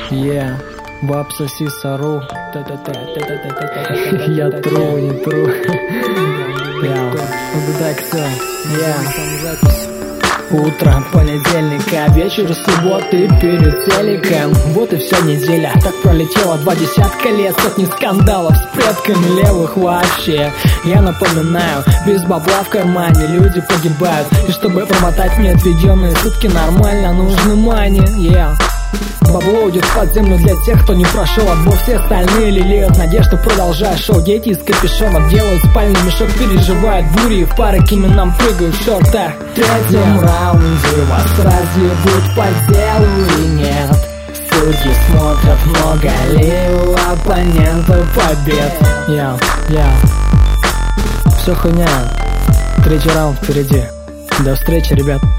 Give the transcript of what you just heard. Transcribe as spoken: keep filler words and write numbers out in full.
Yeah, баб соси сору. Я тру, не тру. Так все, yeah. Утро понедельника, вечер субботы перед телеком. Вот и вся неделя, так пролетело два десятка лет. Сотни скандалов с предками левых вообще. Я напоминаю, без бабла в кармане люди погибают. И чтобы промотать мне отведенные сутки нормально, нужны мани, yeah. Бабло уйдет под землю для тех, кто не прошел отбор. Все остальные лелеют надежду, продолжая шоу. Дети из капюшонов делают спальный мешок, переживают бури и в пары к именам прыгают в шортах. В третьем раунде вас разъебут по делу и нет. Судьи смотрят, много ли у оппонентов побед. Я, я Все хуйня. Третий раунд впереди. До встречи, ребят.